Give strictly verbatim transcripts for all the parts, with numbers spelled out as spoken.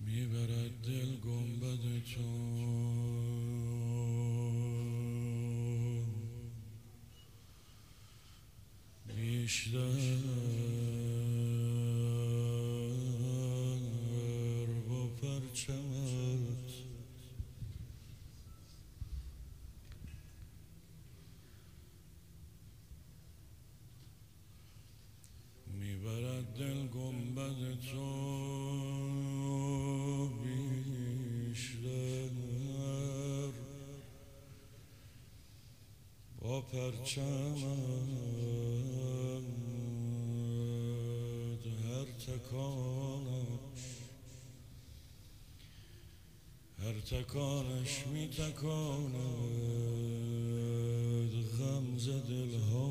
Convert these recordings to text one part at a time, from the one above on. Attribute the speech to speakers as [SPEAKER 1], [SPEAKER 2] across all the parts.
[SPEAKER 1] میبرد دل گنبد تو بیشتر با پرچمت میبرد دل گنبد تو بیشتر با پرچمت هر تکانش هر تکانش می تکاند غمزه دلها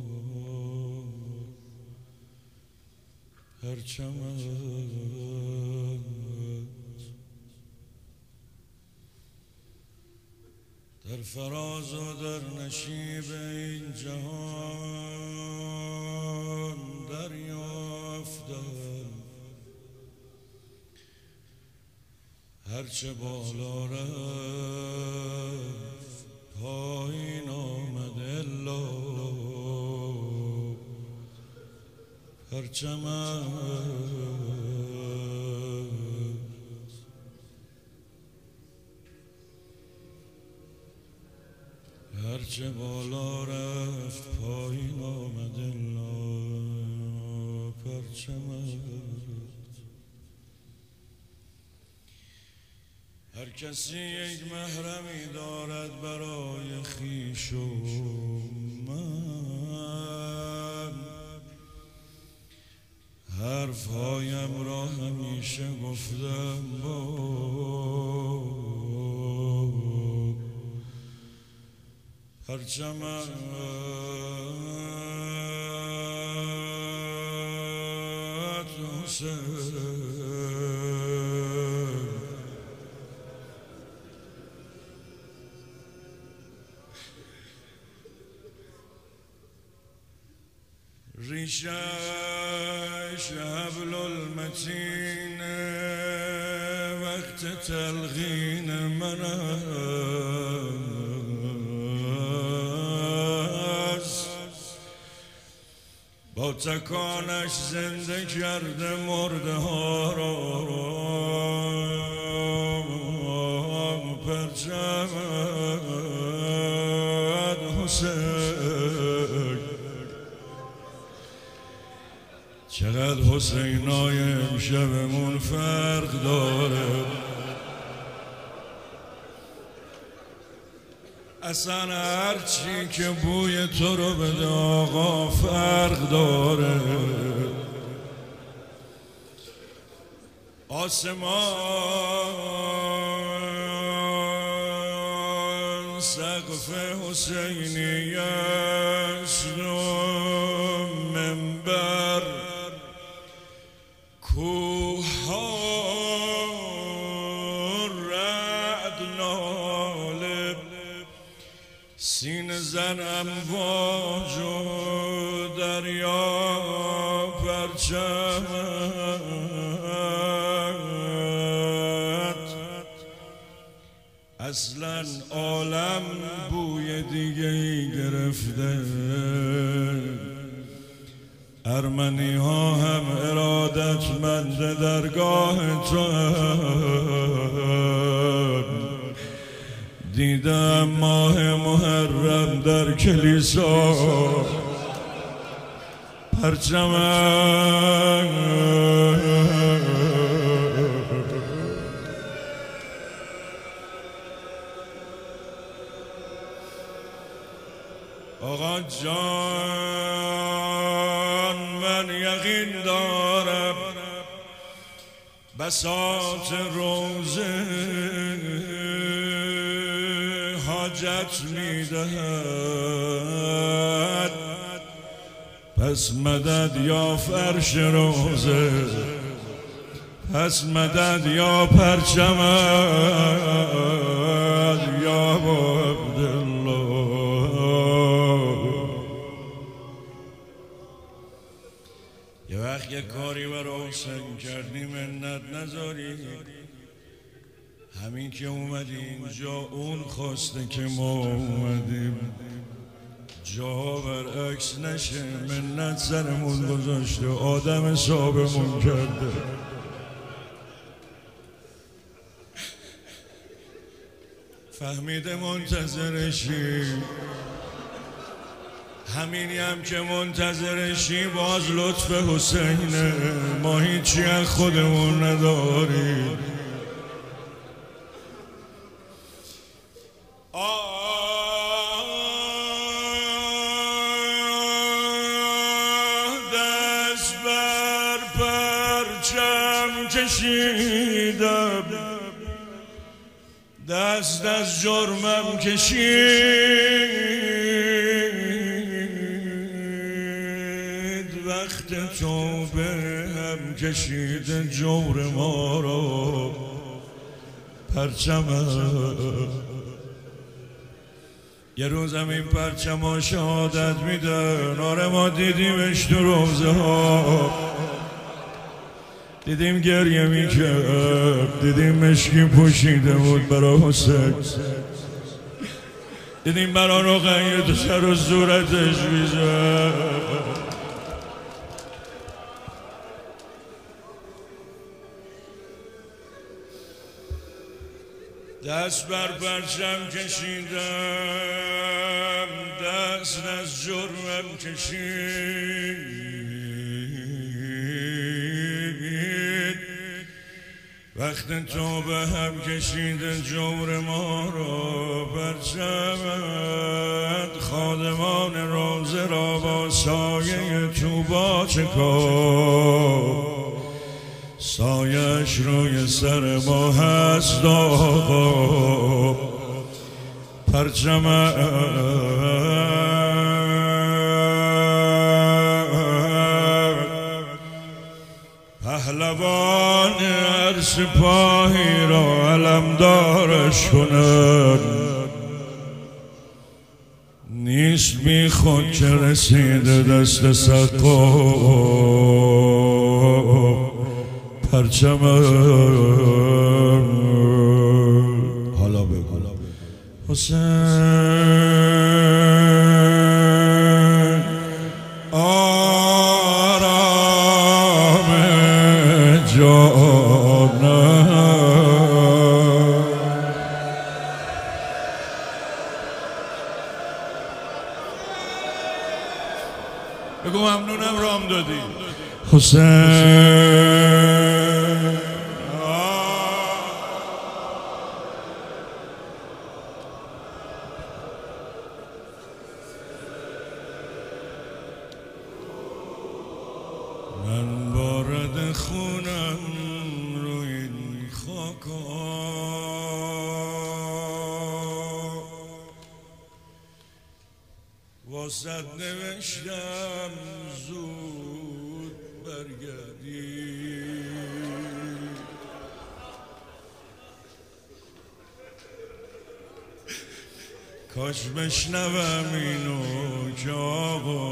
[SPEAKER 1] پرچمت در فراز و در نشیب این جهان دریافتم هرچه بالا رفت پایین آمد الا پرچمت هرچه بالا رفت پایین آمد الا پرچمت هر کسی یک محرمی دارد برای خویش و من حرفهایم را همیشه گفتم با پرچمت حسین ریشش حبل المتین وقت تلقین من است با تکانش زنده کرده مرده ها را پرچمت حسین چقدر حسینای امشبمون فرق داره اصلا هرچی که بوی تو رو بده آقا فرق داره آسمان سقف حسینی است و منبر کوه ها رعد ناله سینه زن امواج و دریا پرچمت اصلا عالم بوی دیگه ای گرفته ارمنی ها هم ارادتمند درگاه تو دیدم ماه محرم در کلیسا پرچمت آقا جان من یقین دارم بساط روزه حاجت میدهد پس مدد یا فرش روزه پس مدد یا پرچمت یا عبدالله یه وقت یه کاری برای حسین کردی منت نذاری، همین که اومدی اینجا اون خواسته که ما اومدیم، جا برعکس نشه، منت سرمون گذاشته آدم حسابمون کرده. فهمیده منتظرشی، همینی هم که منتظرشی باز لطف حسینه، ما هیچی از خودمون نداریم. دست بر پرچم کشیدم، دست از جرمم کشید، وقت توبه هم کشید جور ما رو پرچمم. یه روزم این پرچم ها شهادت میدن، آره ما دیدیمش تو روزه ها، دیدیم گریه میکرد، دیدیم مشکی پوشیده بود برا حسین، دیدیم برا رقیه تو سر و صورتش میزد. دست بر پرچم کشیدم، دست از جرمم کشید، وقت توبه هم کشید جور ما رو پرچمت. خادمان روزه را با سایه توبا چکار، سایش روی سر ما هست آقا پرچمت. پهلوان هر سپاهی را علمدارش کند، نیست بی خود که رسیده دست سقا پرچمم. حالا بگو حسین آرام جانم، بگو ممنونم رام دادی حسین. من بارد خونم روی این خاکا، واسد نوشتم زود برگردی، کاش بشنوم اینو که آقا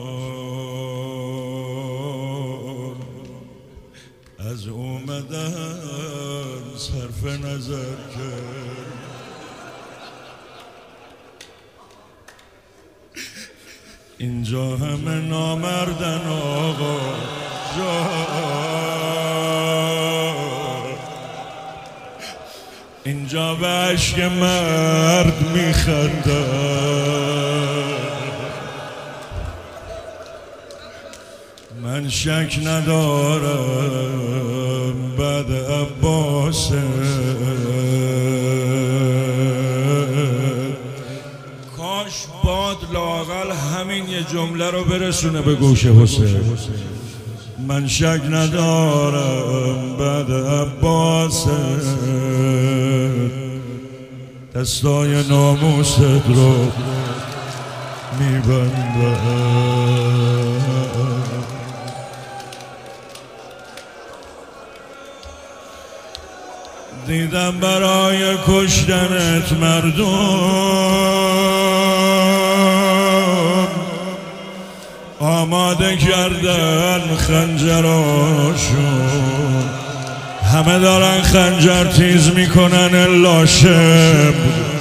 [SPEAKER 1] جان از اومدن صرف نظر کرد. اینجا همه نامردن آقا جان، اینجا به عشق مرد میخندن. من شک ندارم بعد عباس کاش باد لااقل همین یه جمله رو برسونه به گوش حسین. من شک ندارم بعد عباس دستای ناموست رو میبندم. دیدم برای کشتنت مردم آماده کردن خنجراشون، همه دارن خنجر تیز میکنن الا شب.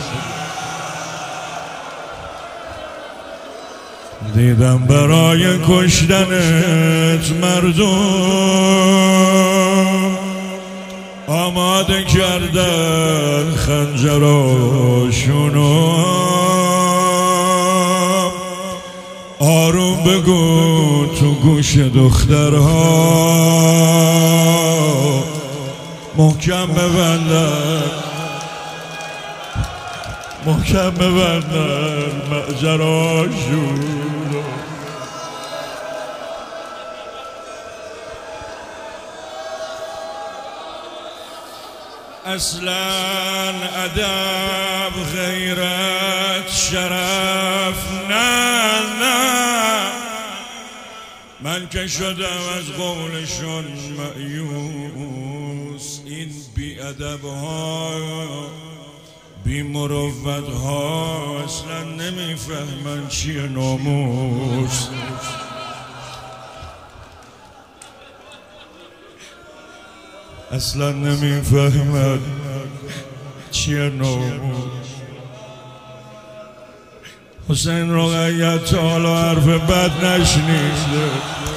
[SPEAKER 1] دیدم برای کشتنت مردم آماده کردن خنجراشونو. آروم بگو تو گوش دخترها، محکم ببندن محکم ببندن ماجراشون. اصلا ادب غیرت شرف نه نه، من که شدم از قولشون مایوس. این بی ادب ها بی مروت ها اصلا نمیفهمن چیه ناموس. اصلا نمیفهمن چیه ناموس. حسین رقیت تا حالا حرف بد نشنیده.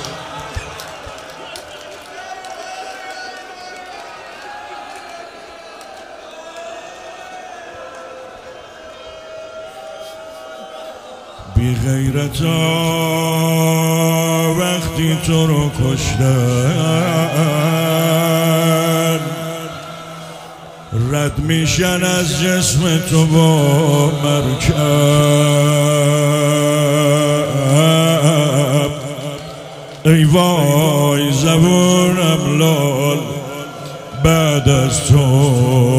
[SPEAKER 1] بی غیرتا وقتی تو رو کشتن رد میشن از جسم تو با مرکب. ای وای زبونم لال بعد از تو،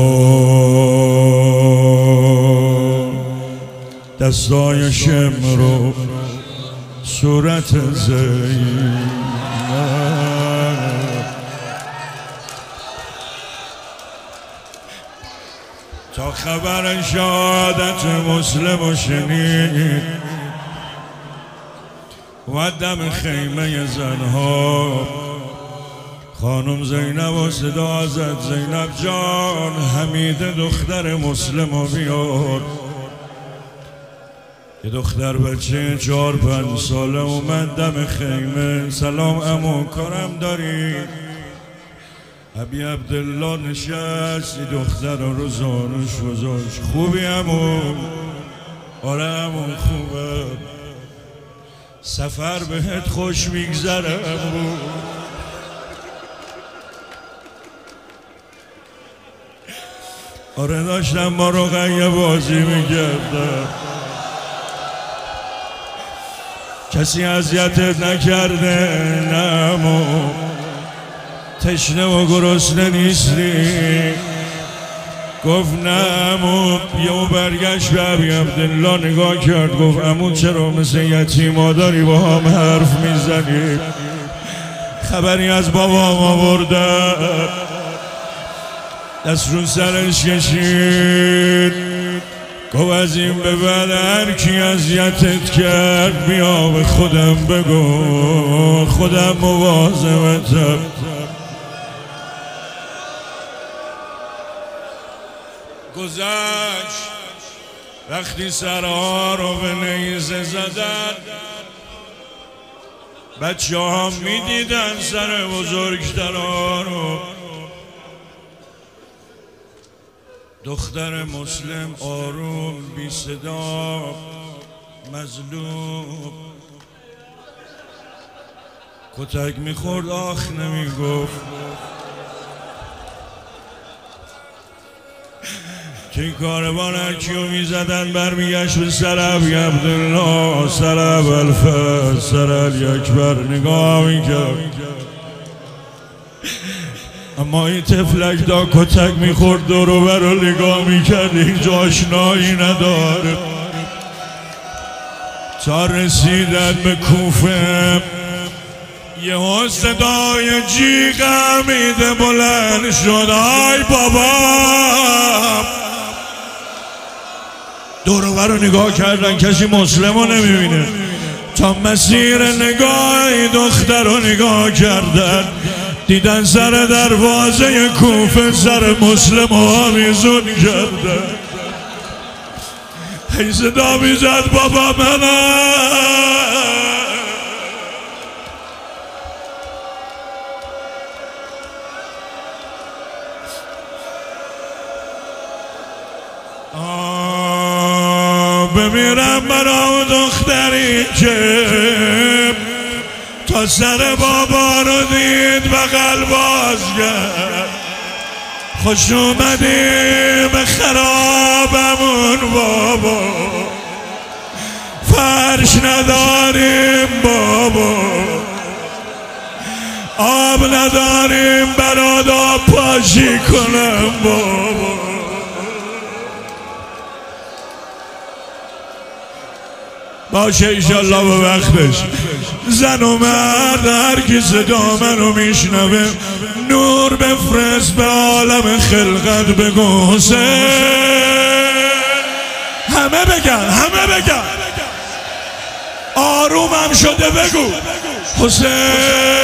[SPEAKER 1] دستای شمرو صورت زینب. تا خبر شهادت مسلم شنید و دم خیمه زنها خانم زینب و صدا زد زینب جان حمید دختر مسلم رو بیار. یه دختر بچه چهار پنج ساله اومد دم خیمه. سلام عمو کارم داری؟ ابی عبدالله نشست یه دختر رو زانوش گذاشت. خوبی عمو؟ آره عمو خوبه. سفر بهت خوش میگذره عمو؟ آره داشتم با رقیه بازی میکردم. کسی اذیتت نکرده؟ نه عمو. تشنه و گرسنه نیستی؟ گفت نه عمو. یهو برگشت به ابی عبدالله نگاه کرد گفت عمو چرا مثل یتیما داری با هم حرف میزنی؟ خبری از بابام آورده. دست رو سرش کشید گفت از این به بعد هر کی اذیتت کرد بیا به خودم بگو، خودم مواظبتم. گذشت وقتی سرها رو به نیزه زدن بچه ها می دیدن سر بزرگترها رو. دختر مسلم آروم بی صدا مظلوم کتک میخورد آخ نمیگفت. که کاروان هرکیو میزدن برمیگشت به سر ابی عبدالله، سر ابوالفضل، سر علی اکبر نگاه میکرد. اما این تفلک دا کتک میخورد دور و بر رو نگاه میکرد هیچ آشنایی نداره. تا رسیدن به کوفه یه صدای جیغ حمیده بلند شد های بابا. دور و بر رو نگاه کردن کسی مسلم رو نمیبینه. تا مسیر نگاه دختر رو نگاه کردن، دیدن سر دروازه کوفه سر مسلم رو آویزون کردن. هی صدا میزد بابا منم. بمیرم برا دختری که تا سر بابا رو دید بغل باز کرد. خوش اومدی به خرابمون بابا، فرش نداریم بابا، آب نداریم برات آب پاشی کنم بابا. باشه ایشالله به وقتش. زن و مرد هر کی صدا منو میشنوه نور بفرست به عالم خلقت بگو حسین. همه بگن همه بگن آرومم شده بگو حسین.